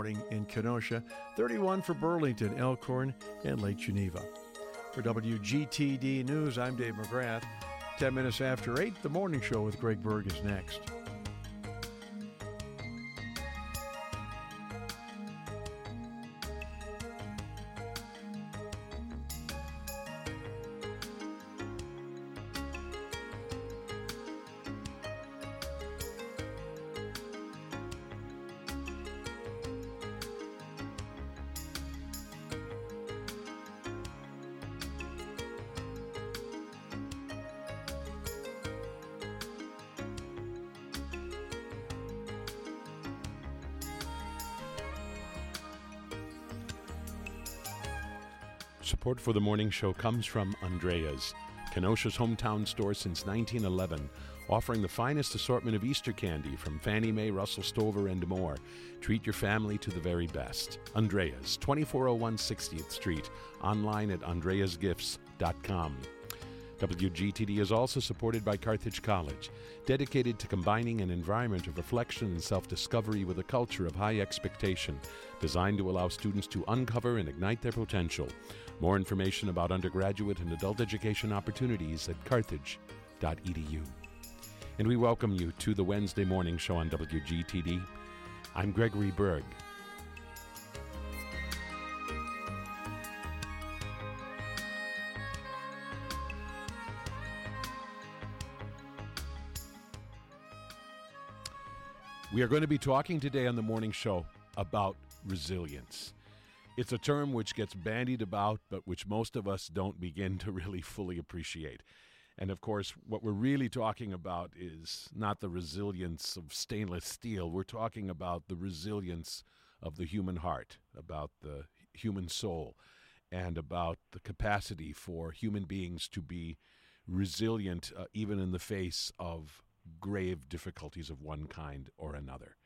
morning in Kenosha, 31 for Burlington, Elkhorn, and Lake Geneva. For WGTD News, I'm Dave McGrath. 10 minutes after 8, The Morning Show with Greg Berg is next. Support for the morning show comes from Andrea's, Kenosha's hometown store since 1911, offering the finest assortment of Easter candy from Fannie Mae, Russell Stover, and more. Treat your family to the very best. Andrea's, 2401 60th Street, online at andreasgifts.com. WGTD is also supported by Carthage College, dedicated to combining an environment of reflection and self-discovery with a culture of high expectation, designed to allow students to uncover and ignite their potential. More information about undergraduate and adult education opportunities at carthage.edu. And we welcome you to the Wednesday morning show on WGTD. I'm Gregory Berg. We are going to be talking today on the morning show about resilience. It's a term which gets bandied about, but which most of us don't begin to really fully appreciate. And of course, what we're really talking about is not the resilience of stainless steel. We're talking about the resilience of the human heart, about the human soul, and about the capacity for human beings to be resilient even in the face of grave difficulties of one kind or another.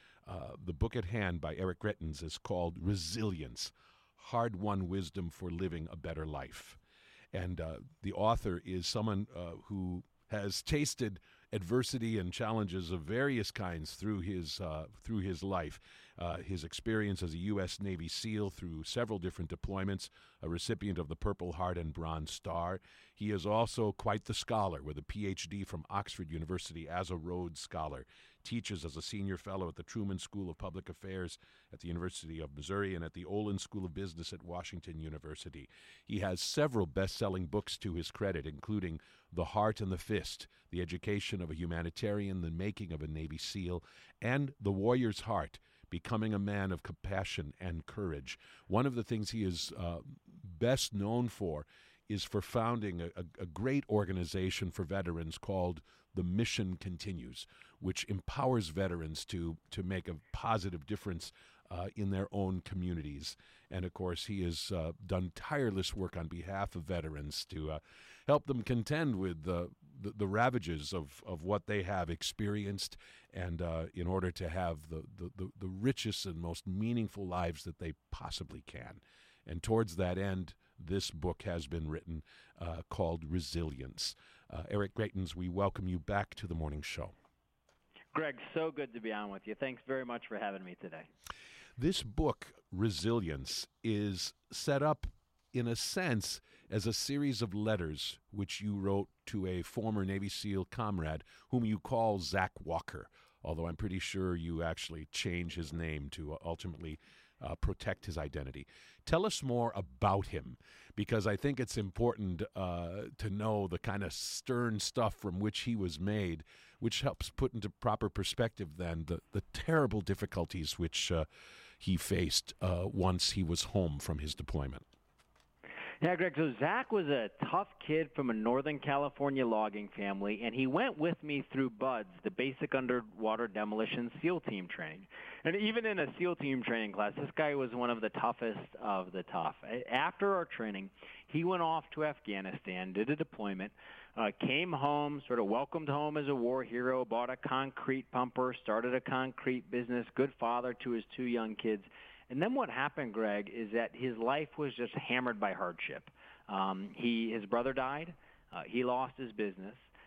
The book at hand by Eric Greitens is called Resilience, Hard-Won Wisdom for Living a Better Life. And the author is someone who has tasted adversity and challenges of various kinds through his life. His experience as a U.S. Navy SEAL through several different deployments, a recipient of the Purple Heart and Bronze Star. He is also quite the scholar with a Ph.D. from Oxford University as a Rhodes Scholar. Teaches as a senior fellow at the Truman School of Public Affairs at the University of Missouri and at the Olin School of Business at Washington University. He has several best-selling books to his credit, including The Heart and the Fist, The Education of a Humanitarian, The Making of a Navy SEAL, and The Warrior's Heart, Becoming a Man of Compassion and Courage. One of the things he is best known for is for founding a great organization for veterans called The Mission Continues, which empowers veterans to make a positive difference in their own communities. And, of course, he has done tireless work on behalf of veterans to help them contend with the ravages of what they have experienced, and in order to have the richest and most meaningful lives that they possibly can. And towards that end, this book has been written called Resilience. Eric Greitens, we welcome you back to the morning show. Greg, so good to be on with you. Thanks very much for having me today. This book, Resilience, is set up in a sense as a series of letters which you wrote to a former Navy SEAL comrade whom you call Zach Walker, although I'm pretty sure you actually changed his name to ultimately protect his identity. Tell us more about him, because I think it's important to know the kind of stern stuff from which he was made, which helps put into proper perspective then the terrible difficulties which he faced once he was home from his deployment. Yeah, Greg, so Zach was a tough kid from a Northern California logging family, and he went with me through BUDS, the Basic Underwater Demolition SEAL Team Training. And even in a SEAL Team training class, this guy was one of the toughest of the tough. After our training, he went off to Afghanistan, did a deployment, came home, sort of welcomed home as a war hero, bought a concrete pumper, started a concrete business, good father to his two young kids. And then what happened, Greg, is that his life was just hammered by hardship. His brother died. He lost his business.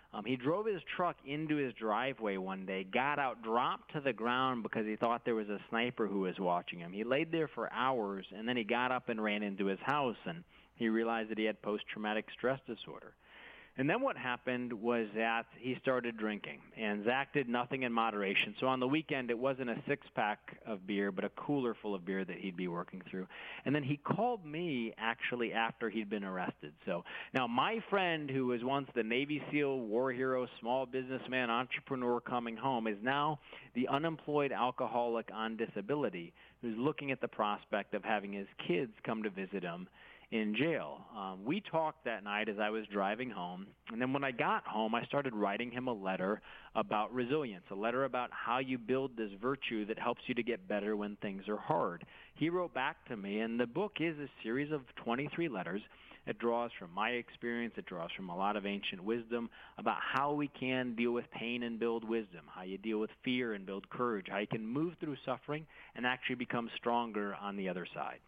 He drove his truck into his driveway one day, got out, dropped to the ground because he thought there was a sniper who was watching him. He laid there for hours, and then he got up and ran into his house, and he realized that he had post-traumatic stress disorder. And then what happened was that he started drinking, and Zach did nothing in moderation. So on the weekend, it wasn't a six-pack of beer, but a cooler full of beer that he'd be working through. And then he called me actually after he'd been arrested. So now my friend, who was once the Navy SEAL, war hero, small businessman, entrepreneur coming home, is now the unemployed alcoholic on disability who's looking at the prospect of having his kids come to visit him in jail. We talked that night as I was driving home, and then when I got home, I started writing him a letter about resilience, a letter about how you build this virtue that helps you to get better when things are hard. He wrote back to me, and the book is a series of 23 letters. It draws from my experience. It draws from a lot of ancient wisdom about how we can deal with pain and build wisdom, how you deal with fear and build courage, how you can move through suffering and actually become stronger on the other side.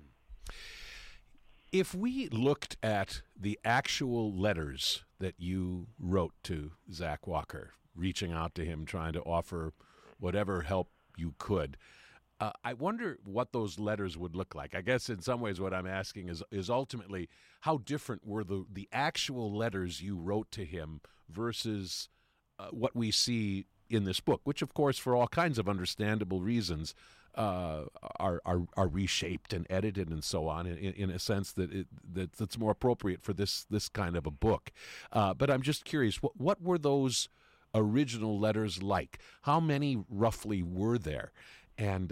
If we looked at the actual letters that you wrote to Zach Walker, reaching out to him, trying to offer whatever help you could, I wonder what those letters would look like. I guess in some ways what I'm asking is ultimately how different were the actual letters you wrote to him versus what we see in this book, which, of course, for all kinds of understandable reasons, are reshaped and edited and so on in a sense that's more appropriate for this kind of a book. But I'm just curious, what were those original letters like? How many roughly were there? And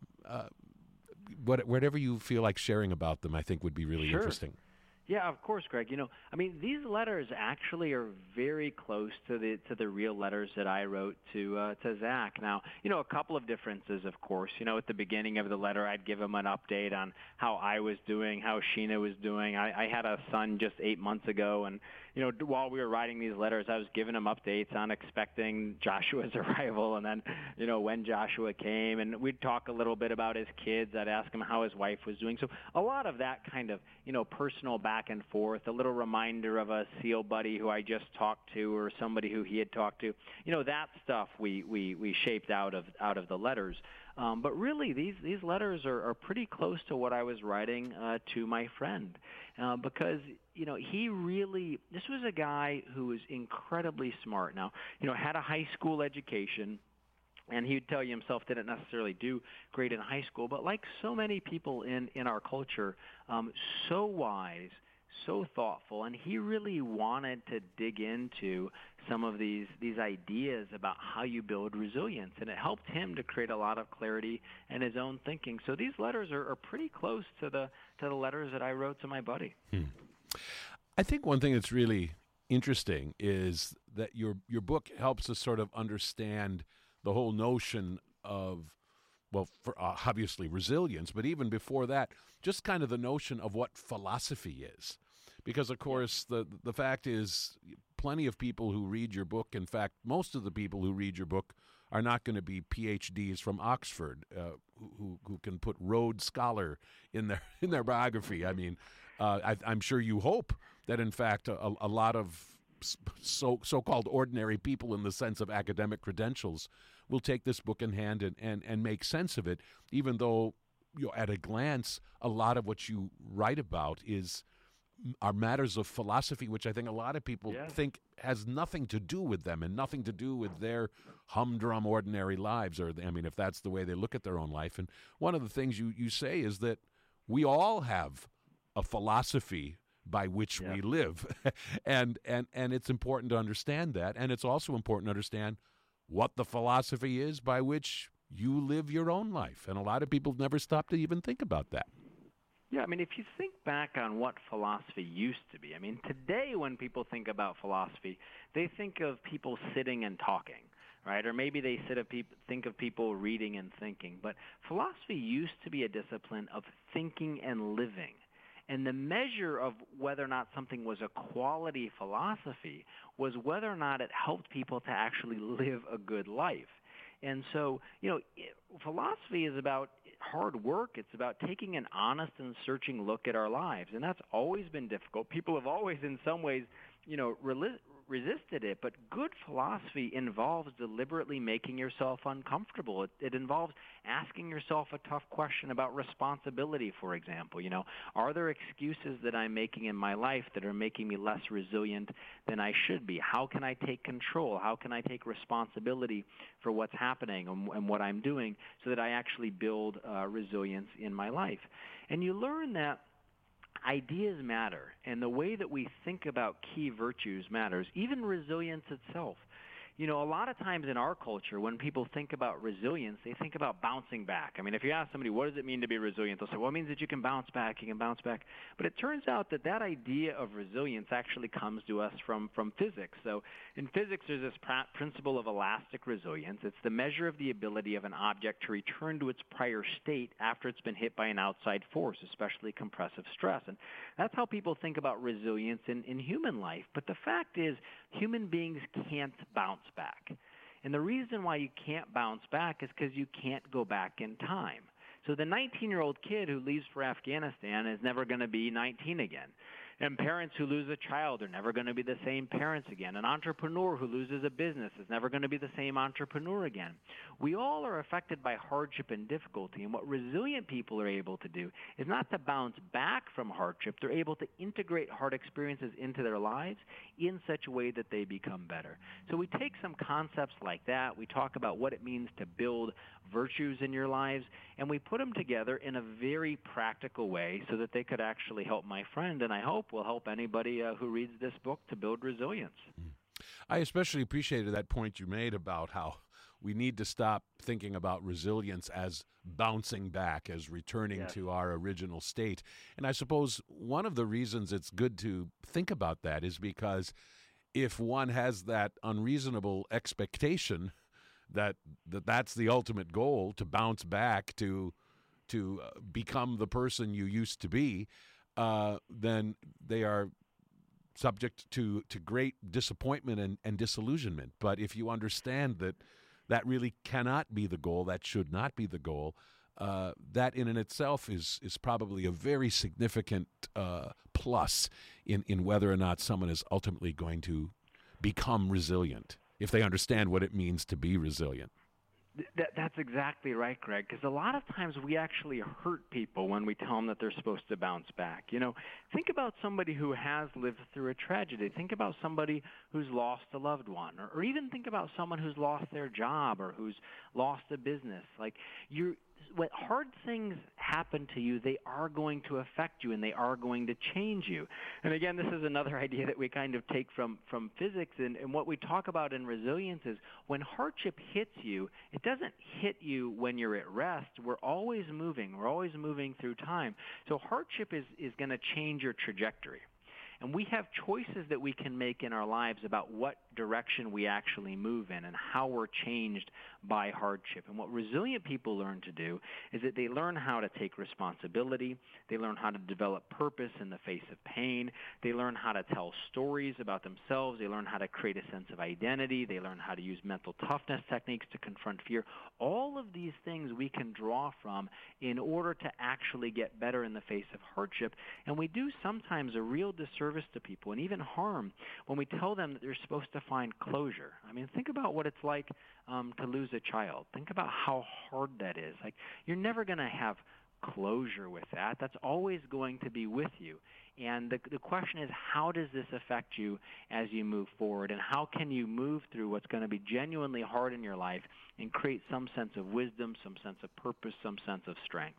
whatever you feel like sharing about them, I think would be really Sure. interesting. Yeah, of course, Greg. These letters actually are very close to the real letters that I wrote to Zach. Now, a couple of differences, of course. At the beginning of the letter, I'd give him an update on how I was doing, how Sheena was doing. I had a son just 8 months ago, and while we were writing these letters, I was giving him updates on expecting Joshua's arrival, and then when Joshua came, and we'd talk a little bit about his kids. I'd ask him how his wife was doing. So a lot of that kind of personal back and forth, a little reminder of a SEAL buddy who I just talked to or somebody who he had talked to. That stuff we shaped out of the letters. But really, these letters are pretty close to what I was writing to my friend, because this was a guy who was incredibly smart. Now, had a high school education. And he'd tell you himself didn't necessarily do great in high school, but like so many people in our culture, so wise, so thoughtful, and he really wanted to dig into some of these ideas about how you build resilience, and it helped him to create a lot of clarity in his own thinking. So these letters are pretty close to the letters that I wrote to my buddy. I think one thing that's really interesting is that your book helps us sort of understand the whole notion of, well, for, obviously resilience, but even before that, just kind of the notion of what philosophy is. Because, of course, the fact is plenty of people who read your book, in fact, most of the people who read your book are not going to be PhDs from Oxford who can put Rhodes Scholar in their biography. I mean, I'm sure you hope that, in fact, a lot of so-called ordinary people in the sense of academic credentials will take this book in hand and make sense of it, even though at a glance, a lot of what you write about are matters of philosophy, which I think a lot of people think has nothing to do with them and nothing to do with their humdrum ordinary lives, or if that's the way they look at their own life. And one of the things you say is that we all have a philosophy by which we live. and it's important to understand that. And it's also important to understand what the philosophy is by which you live your own life. And a lot of people never stop to even think about that. Yeah, if you think back on what philosophy used to be, today when people think about philosophy, they think of people sitting and talking, right? Or maybe they think of people reading and thinking. But philosophy used to be a discipline of thinking and living. And the measure of whether or not something was a quality philosophy was whether or not it helped people to actually live a good life. And so, philosophy is about hard work. It's about taking an honest and searching look at our lives. And that's always been difficult. People have always, in some ways, resisted it, but good philosophy involves deliberately making yourself uncomfortable. It involves asking yourself a tough question about responsibility, for example. Are there excuses that I'm making in my life that are making me less resilient than I should be? How can I take control? How can I take responsibility for what's happening and what I'm doing so that I actually build resilience in my life? And you learn that ideas matter, and the way that we think about key virtues matters, even resilience itself. A lot of times in our culture, when people think about resilience, they think about bouncing back. I mean, if you ask somebody, what does it mean to be resilient? They'll say, well, it means that you can bounce back, But it turns out that idea of resilience actually comes to us from physics. So in physics, there's this principle of elastic resilience. It's the measure of the ability of an object to return to its prior state after it's been hit by an outside force, especially compressive stress. And that's how people think about resilience in human life. But the fact is, human beings can't bounce back. And the reason why you can't bounce back is because you can't go back in time. So the 19-year-old kid who leaves for Afghanistan is never going to be 19 again. And parents who lose a child are never going to be the same parents again. An entrepreneur who loses a business is never going to be the same entrepreneur again. We all are affected by hardship and difficulty, and what resilient people are able to do is not to bounce back from hardship. They're able to integrate hard experiences into their lives in such a way that they become better. So we take some concepts like that. We talk about what it means to build virtues in your lives, and we put them together in a very practical way so that they could actually help my friend, and I hope will help anybody who reads this book to build resilience. I especially appreciated that point you made about how we need to stop thinking about resilience as bouncing back, as returning to our original state. And I suppose one of the reasons it's good to think about that is because if one has that unreasonable expectation that's the ultimate goal, to bounce back, to become the person you used to be, then they are subject to great disappointment and disillusionment. But if you understand that really cannot be the goal, that should not be the goal, that in and itself is probably a very significant plus in whether or not someone is ultimately going to become resilient, if they understand what it means to be resilient. That's exactly right, Greg, because a lot of times we actually hurt people when we tell them that they're supposed to bounce back. Think about somebody who has lived through a tragedy. Think about somebody who's lost a loved one, or even think about someone who's lost their job or who's lost a business. When hard things happen to you, they are going to affect you and they are going to change you. And again, this is another idea that we kind of take from physics. And what we talk about in resilience is when hardship hits you, it doesn't hit you when you're at rest. We're always moving. We're always moving through time. So hardship is going to change your trajectory. And we have choices that we can make in our lives about what direction we actually move in and how we're changed by hardship. And what resilient people learn to do is that they learn how to take responsibility. They learn how to develop purpose in the face of pain. They learn how to tell stories about themselves. They learn how to create a sense of identity. They learn how to use mental toughness techniques to confront fear. All of these things we can draw from in order to actually get better in the face of hardship. And we do sometimes a real disservice to people and even harm when we tell them that they're supposed to find closure. I mean, think about what it's like to lose a child. Think about how hard that is. You're never going to have closure with that. That's always going to be with you. And the question is, how does this affect you as you move forward? And how can you move through what's going to be genuinely hard in your life and create some sense of wisdom, some sense of purpose, some sense of strength?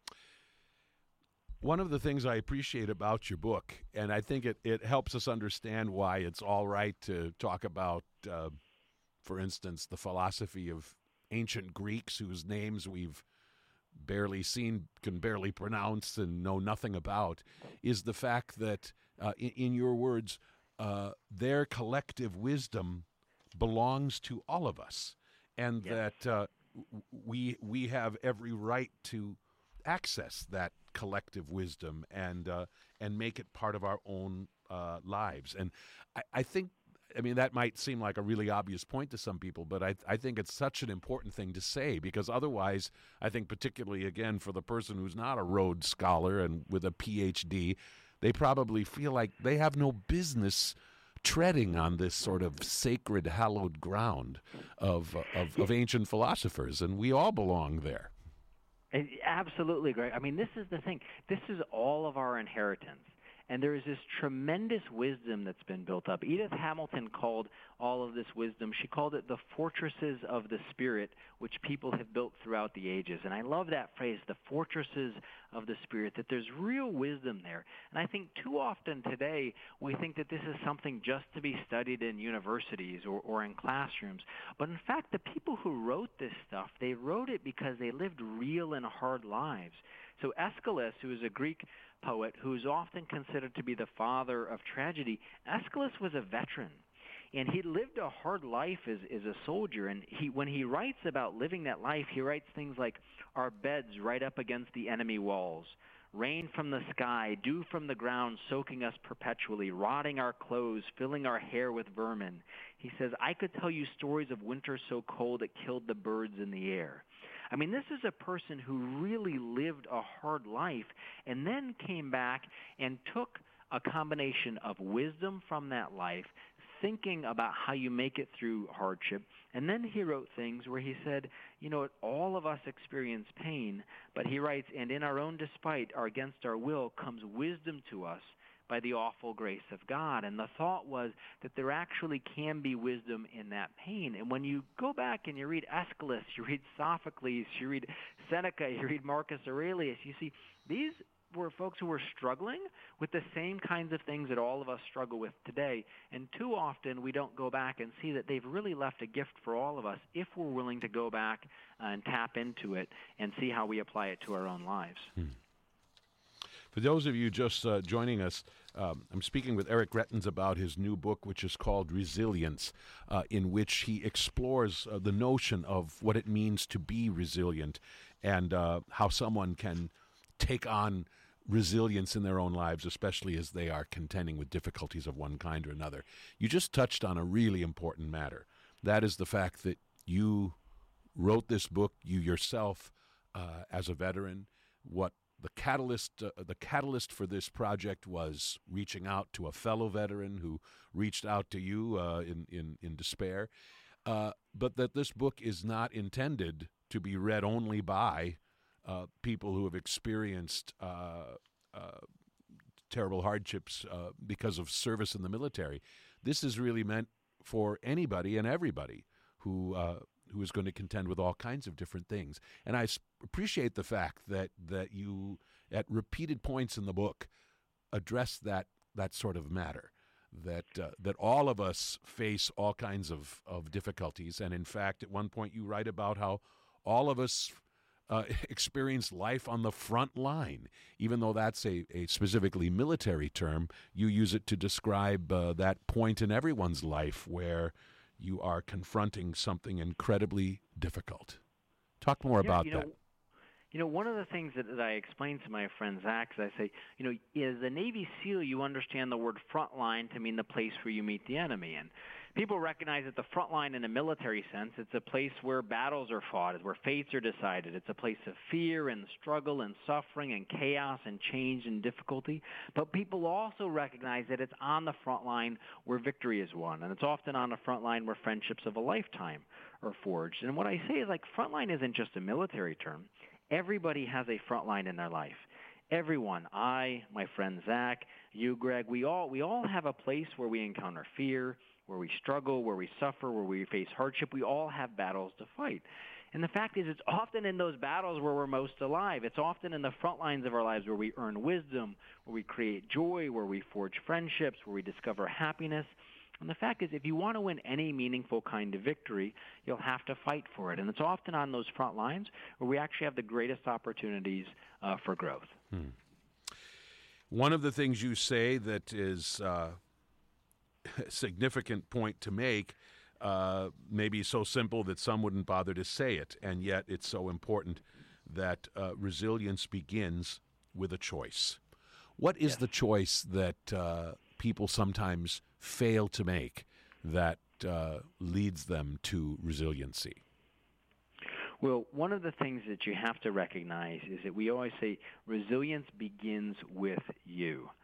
One of the things I appreciate about your book, and I think it helps us understand why it's all right to talk about, for instance, the philosophy of ancient Greeks whose names we've barely seen, can barely pronounce, and know nothing about, is the fact that, in your words, their collective wisdom belongs to all of us, and that we have every right to access that collective wisdom and make it part of our own lives. And I think, that might seem like a really obvious point to some people, but I think it's such an important thing to say, because otherwise, I think particularly, again, for the person who's not a Rhodes Scholar and with a PhD, they probably feel like they have no business treading on this sort of sacred, hallowed ground of ancient philosophers, and we all belong there. Absolutely, Greg. I mean, this is the thing. This is all of our inheritance. And there is this tremendous wisdom that's been built up. Edith Hamilton called all of this wisdom, she called it the fortresses of the spirit, which people have built throughout the ages. And I love that phrase, the fortresses of the spirit, that there's real wisdom there. And I think too often today we think that this is something just to be studied in universities or in classrooms. But in fact, the people who wrote this stuff, they wrote it because they lived real and hard lives. So Aeschylus, who is a Greek poet who is often considered to be the father of tragedy, Aeschylus was a veteran. And he lived a hard life as a soldier. And when he writes about living that life, he writes things like, our beds right up against the enemy walls, rain from the sky, dew from the ground soaking us perpetually, rotting our clothes, filling our hair with vermin. He says, I could tell you stories of winter so cold it killed the birds in the air. I mean, this is a person who really lived a hard life and then came back and took a combination of wisdom from that life, thinking about how you make it through hardship, and then he wrote things where he said, you know, all of us experience pain, but he writes, and in our own despite or against our will comes wisdom to us by the awful grace of God. And the thought was that there actually can be wisdom in that pain. And when you go back and you read Aeschylus, you read Sophocles, you read Seneca, you read Marcus Aurelius, you see these were folks who were struggling with the same kinds of things that all of us struggle with today. And too often we don't go back and see that they've really left a gift for all of us if we're willing to go back and tap into it and see how we apply it to our own lives. For those of you just joining us, I'm speaking with Eric Greitens about his new book, which is called Resilience, in which he explores the notion of what it means to be resilient and how someone can take on resilience in their own lives, especially as they are contending with difficulties of one kind or another. You just touched on a really important matter. That is the fact that you wrote this book, you yourself, as a veteran. What the catalyst for this project was reaching out to a fellow veteran who reached out to you in despair. But that this book is not intended to be read only by people who have experienced terrible hardships because of service in the military. This is really meant for anybody and everybody who is going to contend with all kinds of different things. And I appreciate the fact that you, at repeated points in the book, address that sort of matter, that all of us face all kinds of difficulties. And in fact, at one point you write about how all of us experience life on the front line. Even though that's a specifically military term, you use it to describe that point in everyone's life where you are confronting something incredibly difficult. Talk more about that. You know, one of the things that I explain to my friend Zach is I say, you know, as a Navy SEAL, you understand the word front line to mean the place where you meet the enemy. And people recognize that the front line in a military sense, it's a place where battles are fought, it's where fates are decided. It's a place of fear and struggle and suffering and chaos and change and difficulty. But people also recognize that it's on the front line where victory is won. And it's often on the front line where friendships of a lifetime are forged. And what I say is, like, front line isn't just a military term. Everybody has a front line in their life. Everyone, I, my friend Zach, you, Greg, we all have a place where we encounter fear, where we struggle, where we suffer, where we face hardship. We all have battles to fight. And the fact is, it's often in those battles where we're most alive. It's often in the front lines of our lives where we earn wisdom, where we create joy, where we forge friendships, where we discover happiness. And the fact is, if you want to win any meaningful kind of victory, you'll have to fight for it. And it's often on those front lines where we actually have the greatest opportunities for growth. One of the things you say that is a significant point to make, maybe so simple that some wouldn't bother to say it, and yet it's so important, that resilience begins with a choice. What is the choice that people sometimes fail to make that leads them to resiliency? Well, one of the things that you have to recognize is that we always say resilience begins with you.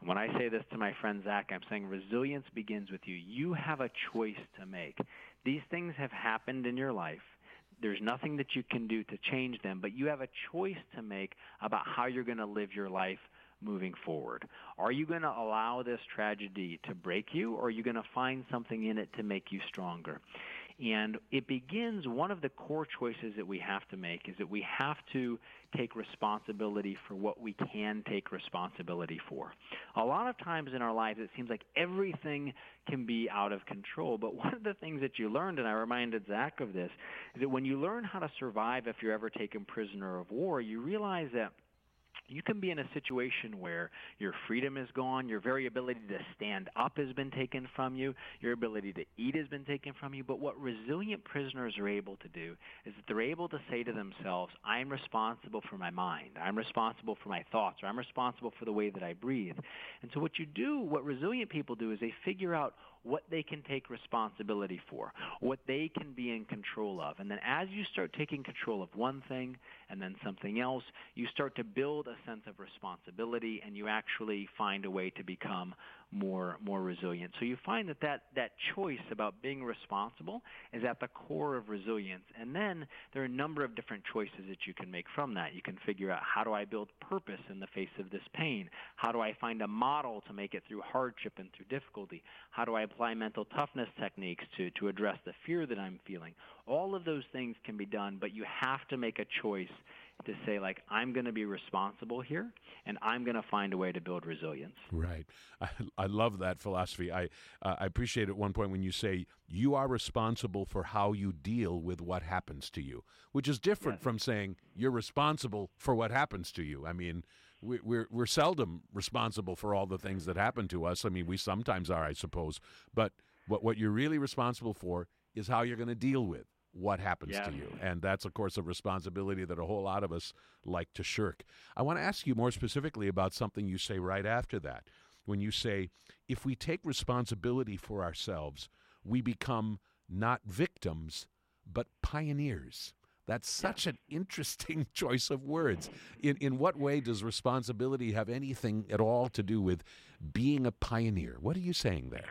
When I say this to my friend Zach, I'm saying resilience begins with you. You have a choice to make. These things have happened in your life. There's nothing that you can do to change them, but you have a choice to make about how you're going to live your life moving forward. Are you going to allow this tragedy to break you, or are you going to find something in it to make you stronger? And it begins, one of the core choices that we have to make is that we have to take responsibility for what we can take responsibility for. A lot of times in our lives it seems like everything can be out of control, but one of the things that you learned, and I reminded Zach of this, is that when you learn how to survive if you're ever taken prisoner of war, you realize that you can be in a situation where your freedom is gone, your very ability to stand up has been taken from you, your ability to eat has been taken from you. But what resilient prisoners are able to do is that they're able to say to themselves, I'm responsible for my mind, I'm responsible for my thoughts, or I'm responsible for the way that I breathe. And so what resilient people do is they figure out what they can take responsibility for, what they can be in control of. And then as you start taking control of one thing and then something else, you start to build a sense of responsibility, and you actually find a way to become more resilient. So you find that choice about being responsible is at the core of resilience. And then there are a number of different choices that you can make from that. You can figure out, how do I build purpose in the face of this pain? How do I find a model to make it through hardship and through difficulty? How do I apply mental toughness techniques to address the fear that I'm feeling? All of those things can be done, but you have to make a choice to say, like, I'm going to be responsible here, and I'm going to find a way to build resilience. Right. I love that philosophy. I appreciate at one point when you say you are responsible for how you deal with what happens to you, which is different from saying you're responsible for what happens to you. I mean, we're seldom responsible for all the things that happen to us. I mean, we sometimes are, I suppose. But what you're really responsible for is how you're going to deal with what happens to you. And that's, of course, a responsibility that a whole lot of us like to shirk. I want to ask you more specifically about something you say right after that. When you say, if we take responsibility for ourselves, we become not victims, but pioneers. That's such an interesting choice of words. In what way does responsibility have anything at all to do with being a pioneer? What are you saying there?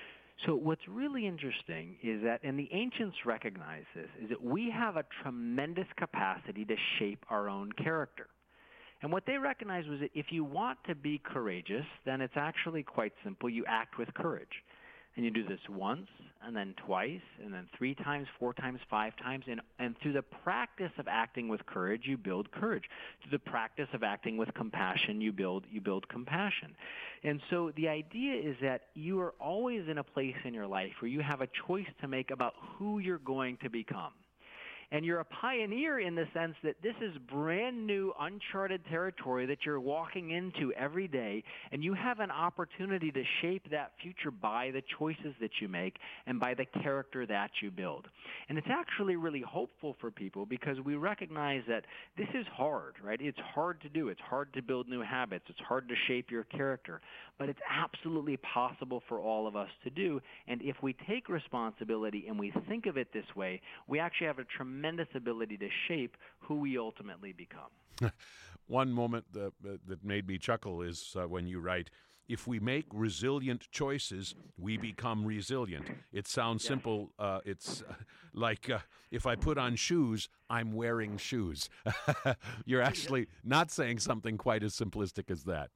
So what's really interesting is that, and the ancients recognize this, is that we have a tremendous capacity to shape our own character. And what they recognized was that if you want to be courageous, then it's actually quite simple. You act with courage. And you do this once, and then twice, and then 3 times, 4 times, 5 times. And through the practice of acting with courage, you build courage. Through the practice of acting with compassion, you build compassion. And so the idea is that you are always in a place in your life where you have a choice to make about who you're going to become. And you're a pioneer in the sense that this is brand new, uncharted territory that you're walking into every day, and you have an opportunity to shape that future by the choices that you make and by the character that you build. And it's actually really hopeful for people because we recognize that this is hard, right? It's hard to do. It's hard to build new habits. It's hard to shape your character. But it's absolutely possible for all of us to do. And if we take responsibility and we think of it this way, we actually have a tremendous ability to shape who we ultimately become. One moment that made me chuckle is when you write, if we make resilient choices, we become resilient. It sounds simple. It's like if I put on shoes, I'm wearing shoes. You're actually not saying something quite as simplistic as that.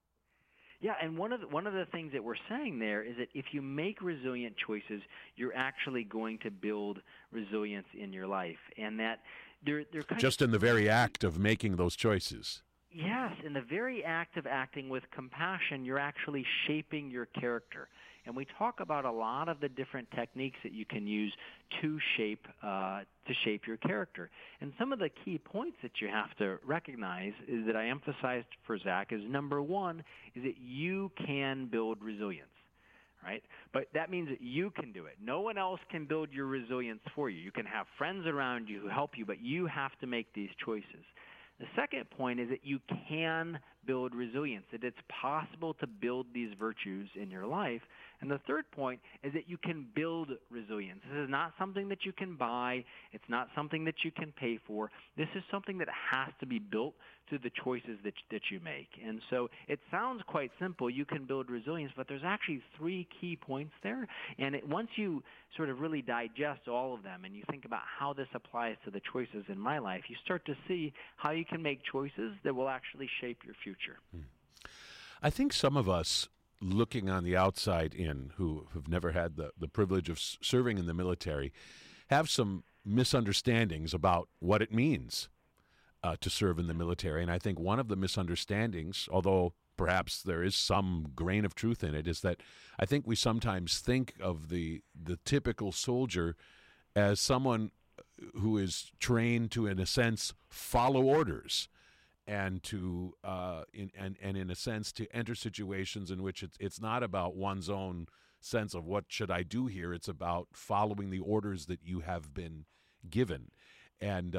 Yeah, and one of the things that we're saying there is that if you make resilient choices, you're actually going to build resilience in your life, and that they're kind just in the very act of making those choices. Yes, in the very act of acting with compassion, you're actually shaping your character. And we talk about a lot of the different techniques that you can use to shape your character. And some of the key points that you have to recognize is that I emphasized for Zach is, number one, is that you can build resilience. Right? But that means that you can do it. No one else can build your resilience for you. You can have friends around you who help you, but you have to make these choices. The second point is that you can build resilience, that it's possible to build these virtues in your life. And the third point is that you can build resilience. This is not something that you can buy. It's not something that you can pay for. This is something that has to be built through the choices that you make. And so it sounds quite simple. You can build resilience, but there's actually three key points there. And once you sort of really digest all of them and you think about how this applies to the choices in my life, you start to see how you can make choices that will actually shape your future. I think some of us looking on the outside in who have never had the privilege of serving in the military have some misunderstandings about what it means to serve in the military. And I think one of the misunderstandings, although perhaps there is some grain of truth in it, is that I think we sometimes think of the typical soldier as someone who is trained to, in a sense, follow orders and to in a sense to enter situations in which it's not about one's own sense of what should I do here. It's about following the orders that you have been given. And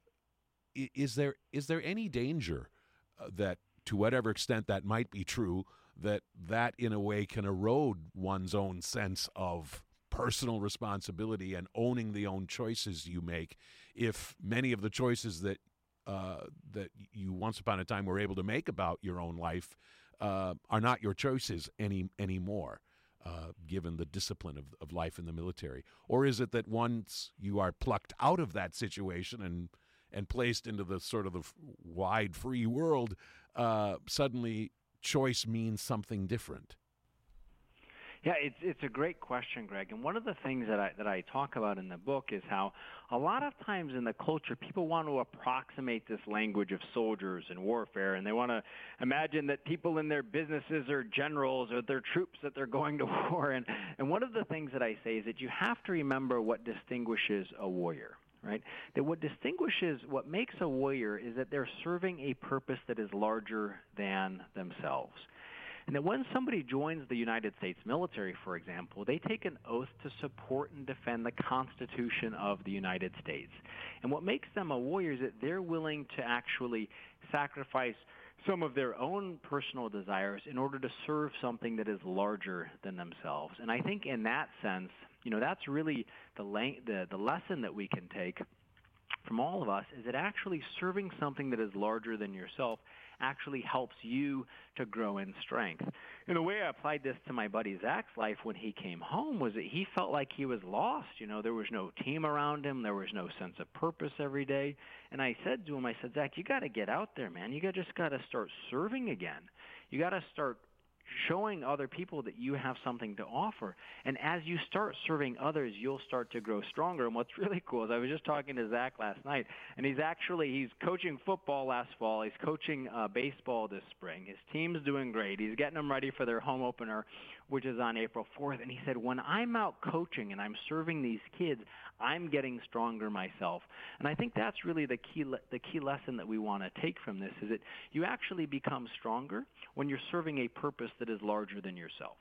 is there any danger that, to whatever extent that might be true, that in a way can erode one's own sense of personal responsibility and owning the own choices you make, if many of the choices that you once upon a time were able to make about your own life are not your choices anymore, given the discipline of life in the military? Or is it that once you are plucked out of that situation and placed into the sort of the wide, free world, suddenly choice means something different? Yeah, it's a great question, Greg. And one of the things that I talk about in the book is how a lot of times in the culture, people want to approximate this language of soldiers and warfare, and they want to imagine that people in their businesses are generals or they're troops that they're going to war. And one of the things that I say is that you have to remember what distinguishes a warrior. Right? That what makes a warrior is that they're serving a purpose that is larger than themselves. And that when somebody joins the United States military, for example, they take an oath to support and defend the Constitution of the United States. And what makes them a warrior is that they're willing to actually sacrifice some of their own personal desires in order to serve something that is larger than themselves. And I think in that sense, that's really the lesson that we can take from all of us, is that actually serving something that is larger than yourself actually helps you to grow in strength. And the way I applied this to my buddy Zach's life when he came home was that he felt like he was lost. There was no team around him. There was no sense of purpose every day. And I said to him, Zach, you got to get out there, man. You just got to start serving again. You got to start showing other people that you have something to offer. And as you start serving others, you'll start to grow stronger. And what's really cool is I was just talking to Zach last night, and he's coaching football last fall. He's coaching baseball this spring. His team's doing great. He's getting them ready for their home opener, which is on April 4th. And he said, when I'm out coaching and I'm serving these kids, I'm getting stronger myself. And I think that's really the key lesson that we want to take from this, is that you actually become stronger when you're serving a purpose that is larger than yourself.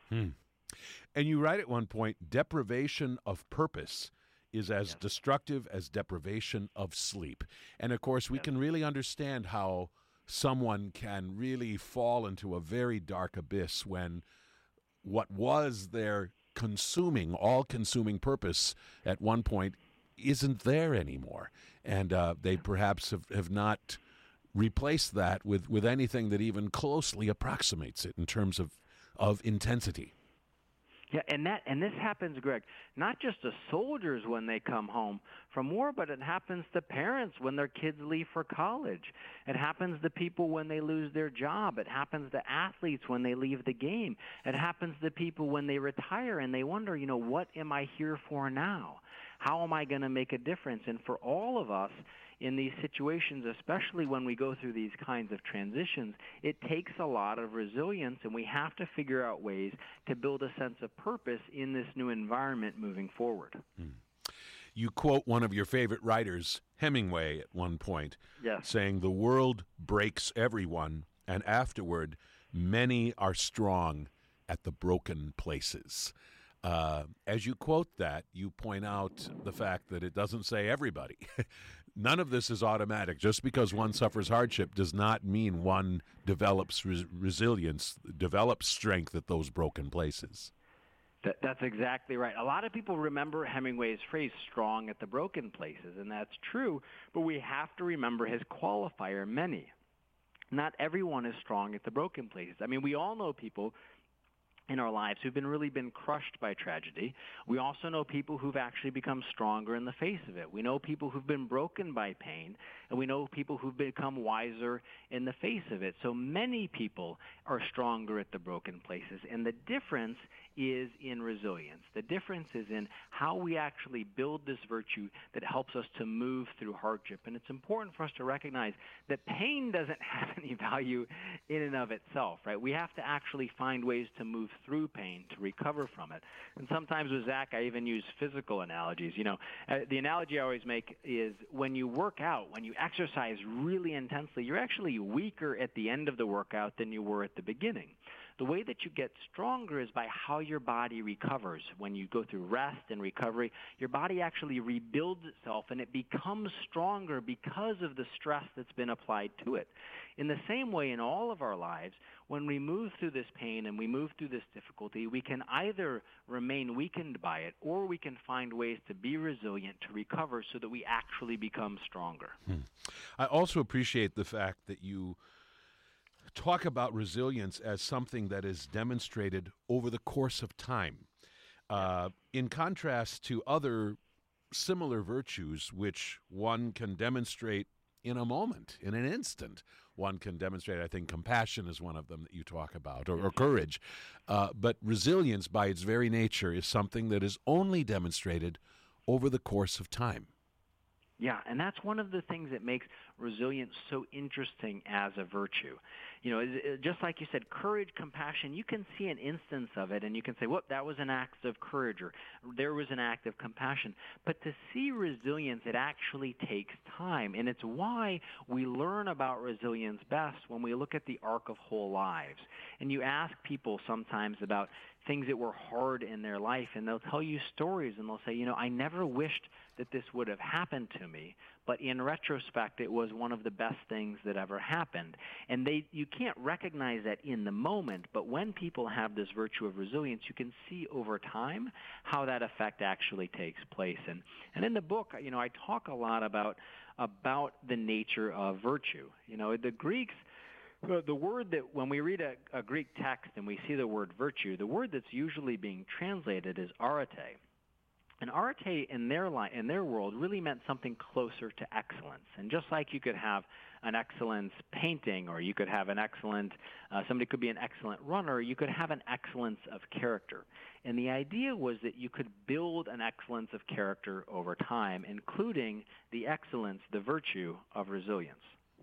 And you write at one point, deprivation of purpose is as destructive as deprivation of sleep. And of course, we can really understand how someone can really fall into a very dark abyss when what was their all-consuming purpose at one point isn't there anymore. And they perhaps have not replaced that with anything that even closely approximates it in terms of intensity. Yeah, and this happens, Greg, not just to soldiers when they come home from war, but it happens to parents when their kids leave for college. It happens to people when they lose their job. It happens to athletes when they leave the game. It happens to people when they retire and they wonder, what am I here for now? How am I going to make a difference? And for all of us, in these situations, especially when we go through these kinds of transitions, it takes a lot of resilience, and we have to figure out ways to build a sense of purpose in this new environment moving forward. You quote one of your favorite writers, Hemingway, at one point, saying, "The world breaks everyone, and afterward, many are strong at the broken places." As you quote that, you point out the fact that it doesn't say everybody. none of this is automatic. Just because one suffers hardship does not mean one develops resilience, develops strength at those broken places. That's exactly right. A lot of people remember Hemingway's phrase, strong at the broken places, and that's true, but we have to remember his qualifier, many. Not everyone is strong at the broken places. I mean, we all know people in our lives who've really been crushed by tragedy. We also know people who've actually become stronger in the face of it. We know people who've been broken by pain, and we know people who've become wiser in the face of it. So many people are stronger at the broken places, and the difference is in resilience. The difference is in how we actually build this virtue that helps us to move through hardship. And it's important for us to recognize that pain doesn't have any value in and of itself, right? We have to actually find ways to move through pain, to recover from it. And sometimes with Zach, I even use physical analogies. The analogy I always make is when you work out, when you exercise really intensely, you're actually weaker at the end of the workout than you were at the beginning. The way that you get stronger is by how your body recovers. When you go through rest and recovery, your body actually rebuilds itself, and it becomes stronger because of the stress that's been applied to it. In the same way, in all of our lives, when we move through this pain and we move through this difficulty, we can either remain weakened by it, or we can find ways to be resilient, to recover, so that we actually become stronger. I also appreciate the fact that you talk about resilience as something that is demonstrated over the course of time, in contrast to other similar virtues, which one can demonstrate in a moment, in an instant. One can demonstrate, I think, compassion is one of them that you talk about, or courage. But resilience, by its very nature, is something that is only demonstrated over the course of time. Yeah, and that's one of the things that makes resilience so interesting as a virtue. Just like you said, courage, compassion, you can see an instance of it and you can say, whoop, that was an act of courage, or there was an act of compassion. But to see resilience, it actually takes time. And it's why we learn about resilience best when we look at the arc of whole lives. And you ask people sometimes about things that were hard in their life, and they'll tell you stories, and they'll say, I never wished that this would have happened to me, but in retrospect, it was one of the best things that ever happened. And you can't recognize that in the moment, but when people have this virtue of resilience, you can see over time how that effect actually takes place. And in the book, I talk a lot about the nature of virtue. The Greeks, the word that when we read a Greek text and we see the word virtue, the word that's usually being translated is arete. And arete in their world really meant something closer to excellence. And just like you could have an excellence painting, or you could have an excellent, somebody could be an excellent runner, you could have an excellence of character. And the idea was that you could build an excellence of character over time, including the excellence, the virtue of resilience.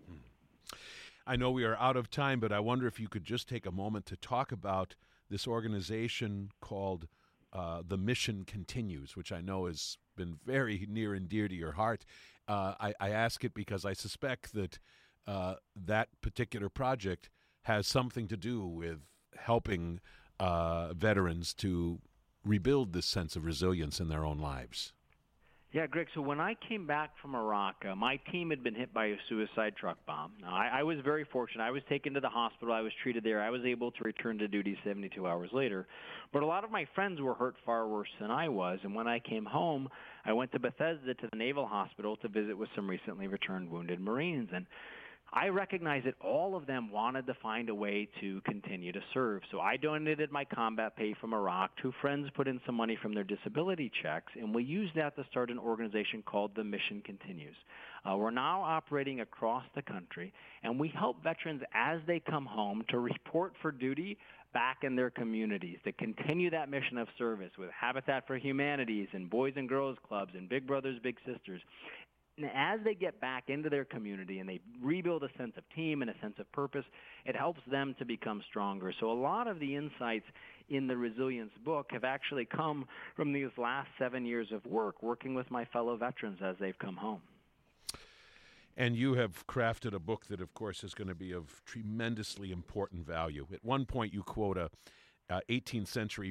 I know we are out of time, but I wonder if you could just take a moment to talk about this organization called The Mission Continues, which I know has been very near and dear to your heart. I ask it because I suspect that that particular project has something to do with helping veterans to rebuild this sense of resilience in their own lives. Yeah, Greg, so when I came back from Iraq, my team had been hit by a suicide truck bomb. Now, I was very fortunate. I was taken to the hospital. I was treated there. I was able to return to duty 72 hours later. But a lot of my friends were hurt far worse than I was. And when I came home, I went to Bethesda to the Naval Hospital to visit with some recently returned wounded Marines. And I recognized that all of them wanted to find a way to continue to serve. So I donated my combat pay from Iraq. 2 friends put in some money from their disability checks, and we used that to start an organization called The Mission Continues. We're now operating across the country, and we help veterans as they come home to report for duty back in their communities, to continue that mission of service with Habitat for Humanities and Boys and Girls Clubs and Big Brothers Big Sisters. And as they get back into their community and they rebuild a sense of team and a sense of purpose, it helps them to become stronger. So a lot of the insights in the Resilience book have actually come from these last 7 years of working with my fellow veterans as they've come home. And you have crafted a book that, of course, is going to be of tremendously important value. At one point, you quote a 18th century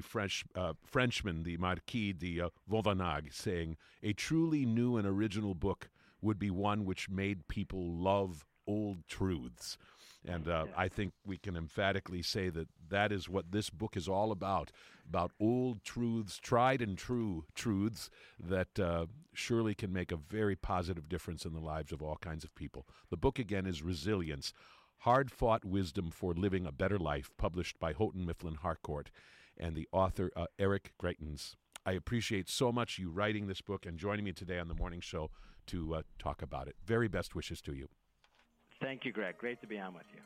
Frenchman, the Marquis de Vauvenargues, saying, "A truly new and original book would be one which made people love old truths. And I think we can emphatically say that that is what this book is all about old truths, tried and true truths that surely can make a very positive difference in the lives of all kinds of people. The book, again, is Resilience, Hard-Fought Wisdom for Living a Better Life, published by Houghton Mifflin Harcourt, and the author, Eric Greitens. I appreciate so much you writing this book and joining me today on the morning show to talk about it. Very best wishes to you. Thank you, Greg. Great to be on with you.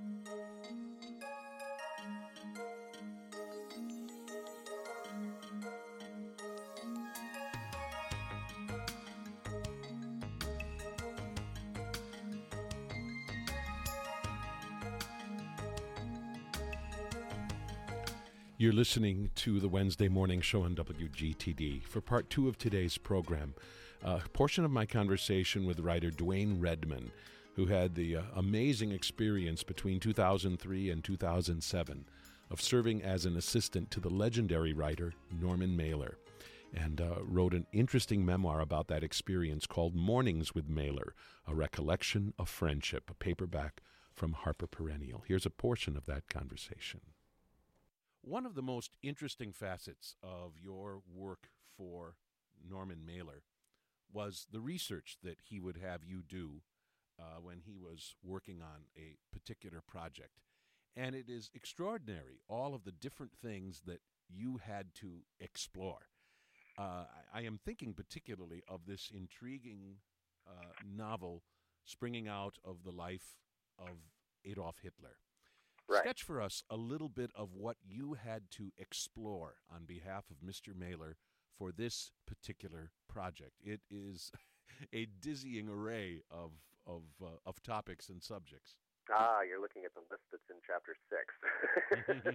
You're listening to the Wednesday Morning Show on WGTD. For part 2 of today's program, a portion of my conversation with writer Dwayne Redman, who had the amazing experience between 2003 and 2007 of serving as an assistant to the legendary writer Norman Mailer, and wrote an interesting memoir about that experience called Mornings with Mailer, A Recollection of Friendship, a paperback from Harper Perennial. Here's a portion of that conversation. One of the most interesting facets of your work for Norman Mailer was the research that he would have you do when he was working on a particular project. And it is extraordinary, all of the different things that you had to explore. I am thinking particularly of this intriguing novel springing out of the life of Adolf Hitler. Right. Sketch for us a little bit of what you had to explore on behalf of Mr. Mailer for this particular project. It is a dizzying array of topics and subjects. You're looking at the list that's in Chapter 6.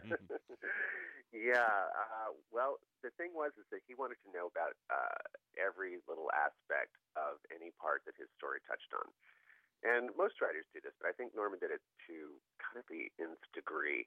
Well, the thing was is that he wanted to know about every little aspect of any part that his story touched on. And most writers do this, but I think Norman did it to kind of the nth degree.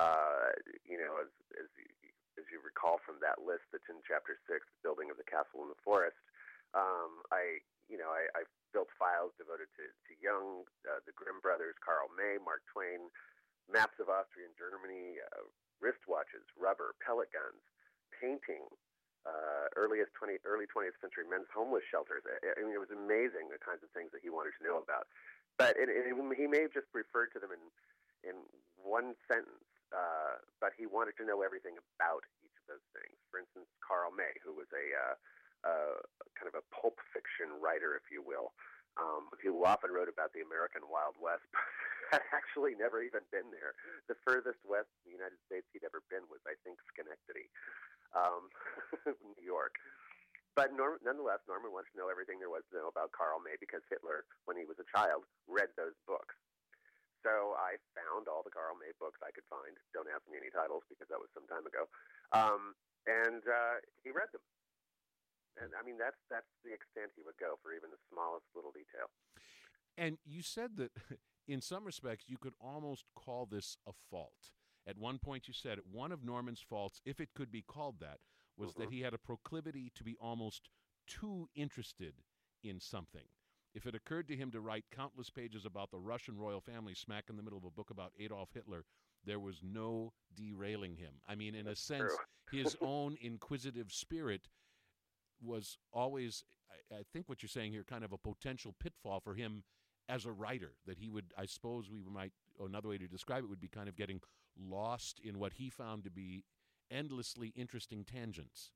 As you recall from that list that's in Chapter 6, The Building of the Castle in the Forest, I built files devoted to Young, the Grimm brothers, Karl May, Mark Twain, maps of Austria and Germany, wristwatches, rubber, pellet guns, painting, early 20th century men's homeless shelters. I mean, it was amazing the kinds of things that he wanted to know about. But he may have just referred to them in one sentence, but he wanted to know everything about each of those things. For instance, Karl May, who was a kind of a pulp fiction writer, if you will, who often wrote about the American Wild West, but had actually never even been there. The furthest west in the United States he'd ever been was, I think, Schenectady, New York. But nonetheless, Norman wanted to know everything there was to know about Karl May because Hitler, when he was a child, read those books. So I found all the Karl May books I could find. Don't ask me any titles because that was some time ago. And he read them. And I mean, that's the extent he would go for even the smallest little detail. And you said that in some respects you could almost call this a fault. At one point you said one of Norman's faults, if it could be called that, was that he had a proclivity to be almost too interested in something. If it occurred to him to write countless pages about the Russian royal family smack in the middle of a book about Adolf Hitler, there was no derailing him. I mean, in a sense, his own inquisitive spirit was always, I think what you're saying here, kind of a potential pitfall for him as a writer, that he would, I suppose we might, another way to describe it would be kind of getting lost in what he found to be endlessly interesting tangents.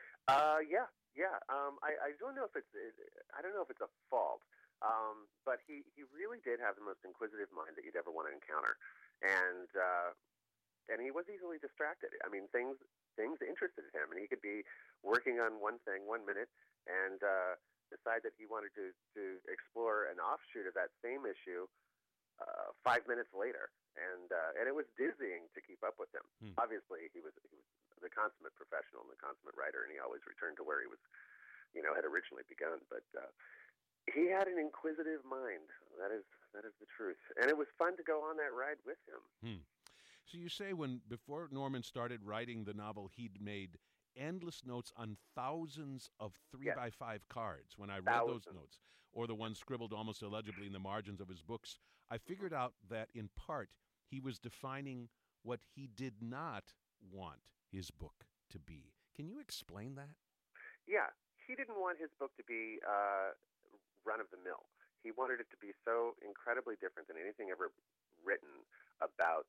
I don't know if it's a fault, but he really did have the most inquisitive mind that you'd ever want to encounter, and he was easily distracted. I mean, things interested him, and he could be working on one thing 1 minute and decide that he wanted to explore an offshoot of that same issue 5 minutes later, and it was dizzying to keep up with him. Obviously, he was the consummate professional and the consummate writer, and he always returned to where he was, had originally begun. But he had an inquisitive mind. That is the truth, and it was fun to go on that ride with him. So you say before Norman started writing the novel, he'd made endless notes on thousands of 3x5 cards. When I read Thousands. those notes, or the ones scribbled almost illegibly in the margins of his books, I figured out that in part he was defining what he did not want his book to be. Can you explain that? Yeah, he didn't want his book to be run-of-the-mill. He wanted it to be so incredibly different than anything ever written about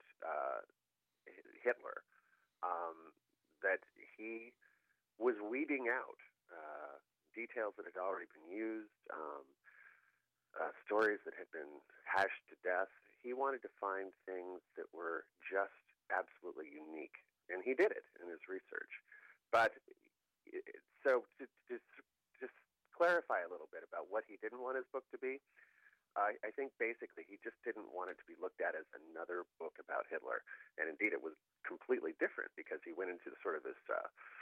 Hitler that he was weeding out details that had already been used, stories that had been hashed to death. He wanted to find things that were just absolutely unique, and he did it in his research. But so to just clarify a little bit about what he didn't want his book to be, I think basically he just didn't want it to be looked at as another book about Hitler. And indeed, it was completely different because he went into sort of this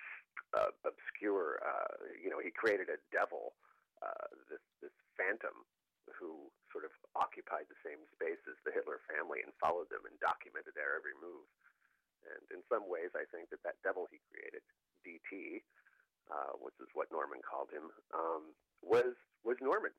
obscure, he created a devil, this phantom who sort of occupied the same space as the Hitler family and followed them and documented their every move. And in some ways, I think that devil he created, DT, which is what Norman called him, was Norman.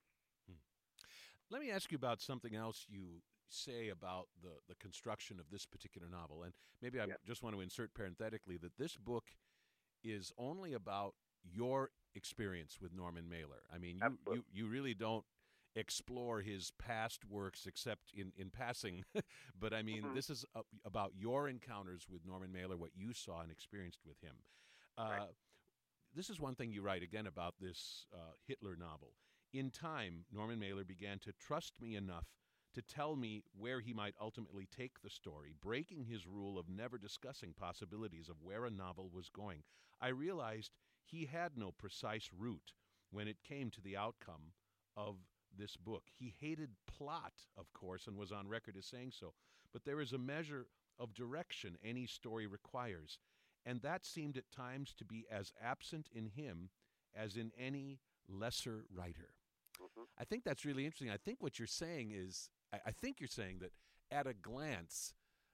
Let me ask you about something else you say about the construction of this particular novel. And maybe I just want to insert parenthetically that this book is only about your experience with Norman Mailer. I mean, you really don't explore his past works except in passing. But, I mean, this is about your encounters with Norman Mailer, what you saw and experienced with him. Right. This is one thing you write, again, about this Hitler novel. In time, Norman Mailer began to trust me enough to tell me where he might ultimately take the story, breaking his rule of never discussing possibilities of where a novel was going. I realized he had no precise route when it came to the outcome of this book. He hated plot, of course, and was on record as saying so, but there is a measure of direction any story requires, and that seemed at times to be as absent in him as in any lesser writer. I think that's really interesting. I think what you're saying is, I think you're saying that at a glance,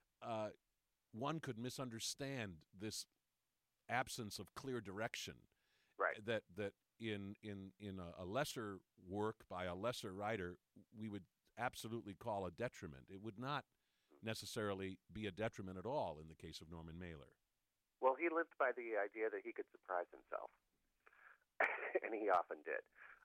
one could misunderstand this absence of clear direction. Right. That in a lesser work by a lesser writer, we would absolutely call a detriment. It would not necessarily be a detriment at all in the case of Norman Mailer. Well, he lived by the idea that he could surprise himself, and he often did.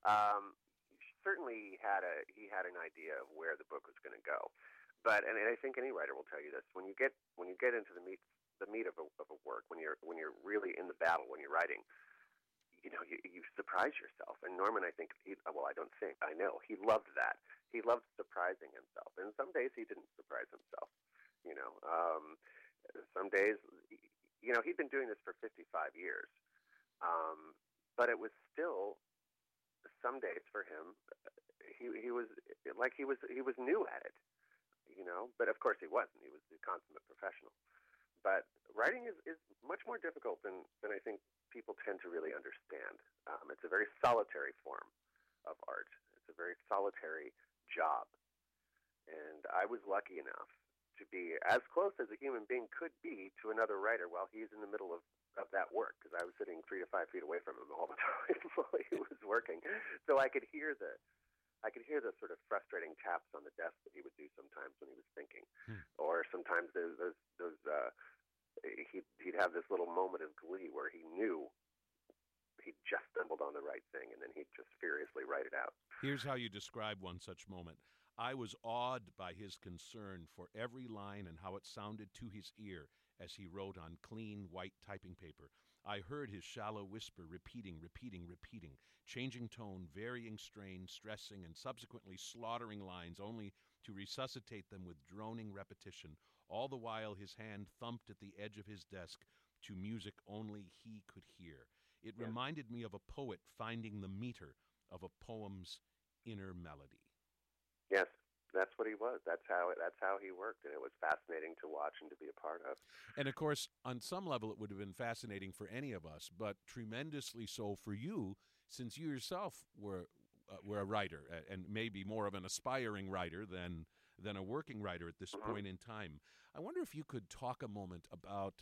Certainly, he had an idea of where the book was going to go, but and I think any writer will tell you this: when you get into the meat of a work, when you're really in the battle, when you're writing, you surprise yourself. And Norman, I think, I know he loved that. He loved surprising himself, and some days he didn't surprise himself. Some days, he'd been doing this for 55 years, but it was still. Some days for him, he was new at it, But of course he wasn't. He was a consummate professional. But writing is much more difficult than I think people tend to really understand. It's a very solitary form of art. It's a very solitary job, and I was lucky enough to be as close as a human being could be to another writer while he's in the middle of that work, because I was sitting 3 to 5 feet away from him all the time while he was working, so I could hear the sort of frustrating taps on the desk that he would do sometimes when he was thinking, or sometimes he'd have this little moment of glee where he knew he'd just stumbled on the right thing, and then he'd just furiously write it out. Here's how you describe one such moment. I was awed by his concern for every line and how it sounded to his ear as he wrote on clean, white typing paper. I heard his shallow whisper repeating, changing tone, varying strain, stressing, and subsequently slaughtering lines only to resuscitate them with droning repetition, all the while his hand thumped at the edge of his desk to music only he could hear. It reminded me of a poet finding the meter of a poem's inner melody. Yes. That's what he was. That's how he worked, and it was fascinating to watch and to be a part of. And of course, on some level, it would have been fascinating for any of us, but tremendously so for you, since you yourself were a writer, and maybe more of an aspiring writer than a working writer at this point in time. I wonder if you could talk a moment about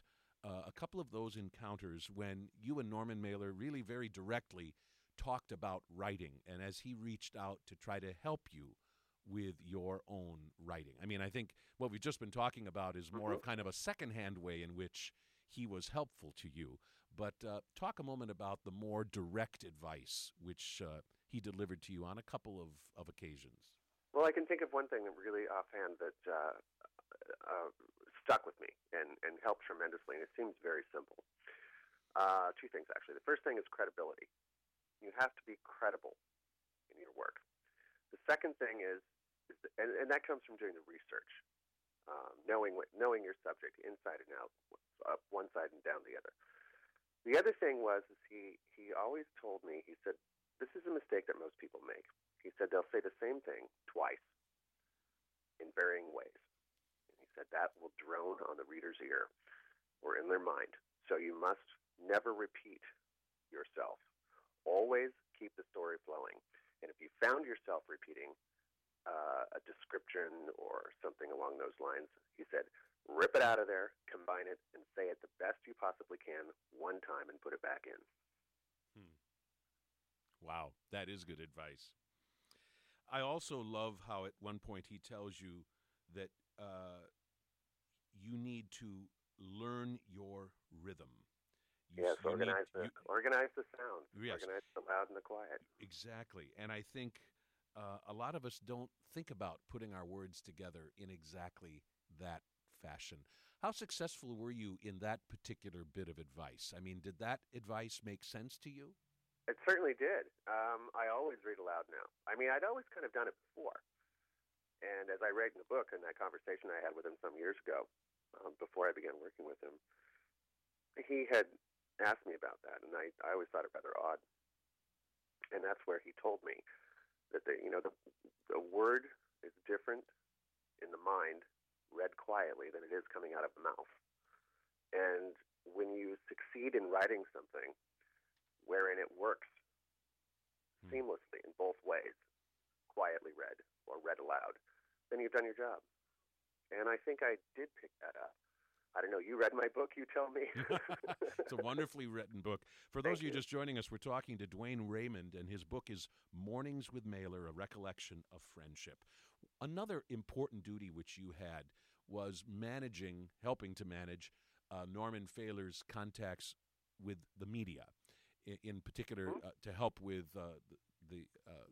a couple of those encounters when you and Norman Mailer really very directly talked about writing, and as he reached out to try to help you with your own writing. I mean, I think what we've just been talking about is more of kind of a secondhand way in which he was helpful to you. But talk a moment about the more direct advice which he delivered to you on a couple of occasions. Well, I can think of one thing that really offhand that stuck with me and helped tremendously, and it seems very simple. Two things, actually. The first thing is credibility. You have to be credible in your work. The second thing is and that comes from doing the research, knowing your subject inside and out, up one side and down the other. The other thing was he always told me, he said, this is a mistake that most people make. He said they'll say the same thing twice in varying ways. And he said that will drone on the reader's ear or in their mind. So you must never repeat yourself. Always keep the story flowing. And if you found yourself repeating a description or something along those lines, he said, rip it out of there, combine it, and say it the best you possibly can one time and put it back in. Wow, that is good advice. I also love how at one point he tells you that you need to learn your rhythm. Organize the sound. Yes. Organize the loud and the quiet. Exactly. And I think a lot of us don't think about putting our words together in exactly that fashion. How successful were you in that particular bit of advice? I mean, did that advice make sense to you? It certainly did. I always read aloud now. I mean, I'd always kind of done it before. And as I read in the book, in that conversation I had with him some years ago, before I began working with him, he had asked me about that, and I always thought it rather odd. And that's where he told me that the word is different in the mind, read quietly, than it is coming out of the mouth. And when you succeed in writing something wherein it works seamlessly in both ways, quietly read or read aloud, then you've done your job. And I think I did pick that up. I don't know. You read my book, you tell me. It's a wonderfully written book. For those of you just joining us, we're talking to Dwayne Raymond, and his book is Mornings with Mailer, A Recollection of Friendship. Another important duty which you had was helping to manage Norman Mailer's contacts with the media, in particular to help with the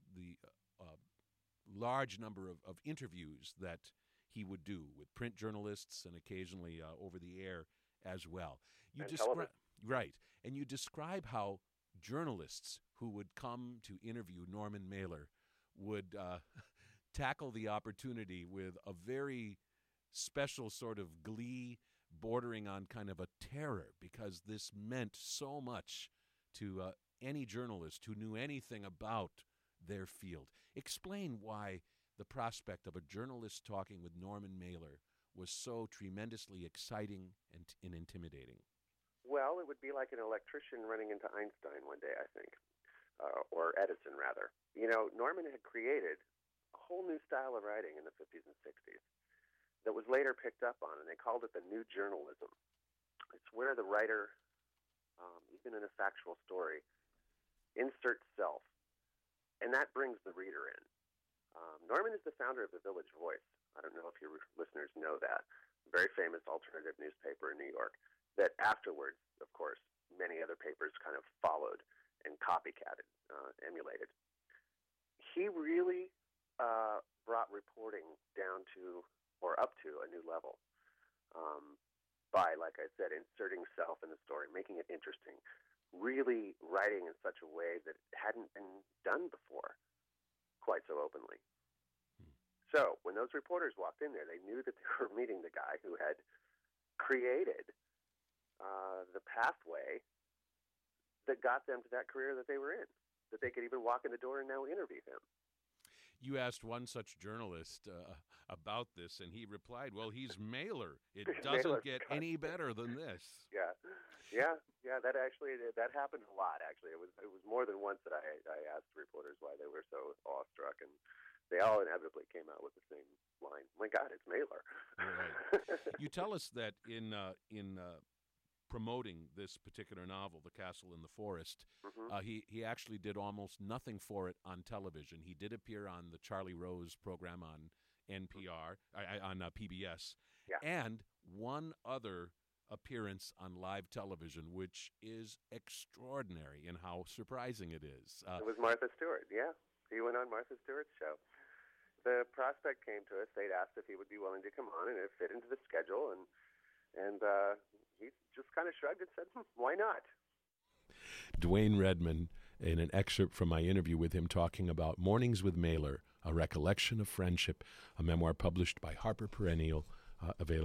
large number of interviews that he would do with print journalists and occasionally over the air as well. Right. And you describe how journalists who would come to interview Norman Mailer would tackle the opportunity with a very special sort of glee bordering on kind of a terror, because this meant so much to any journalist who knew anything about their field. Explain why the prospect of a journalist talking with Norman Mailer was so tremendously exciting and intimidating. Well, it would be like an electrician running into Einstein one day, I think, or Edison, rather. Norman had created a whole new style of writing in the 50s and 60s that was later picked up on, and they called it the New Journalism. It's where the writer, even in a factual story, inserts self, and that brings the reader in. Norman is the founder of the Village Voice. I don't know if your listeners know that. A very famous alternative newspaper in New York that afterwards, of course, many other papers kind of followed and copycatted, emulated. He really brought reporting down to, or up to, a new level by, like I said, inserting self in the story, making it interesting, really writing in such a way that it hadn't been done before quite so openly. So when those reporters walked in there, they knew that they were meeting the guy who had created the pathway that got them to that career that they were in, that they could even walk in the door and now interview him. You asked one such journalist about this, and he replied, well, he's Mailer. It doesn't get any better than this. Yeah. That happened a lot, actually. It was more than once that I asked reporters why they were so awestruck, and they all inevitably came out with the same line. My God, it's Mailer. Right. You tell us that in promoting this particular novel, The Castle in the Forest, Mm-hmm. he actually did almost nothing for it on television. He did appear on the Charlie Rose program on NPR, on PBS, Yeah. and one other appearance on live television, which is extraordinary in how surprising it is. It was Martha Stewart, yeah. He went on Martha Stewart's show. The prospect came to us. They'd asked if he would be willing to come on, and it fit into the schedule, and he just kind of shrugged and said, why not? Duane Redman, in an excerpt from my interview with him talking about Mornings with Mailer, A Recollection of Friendship, a memoir published by Harper Perennial, available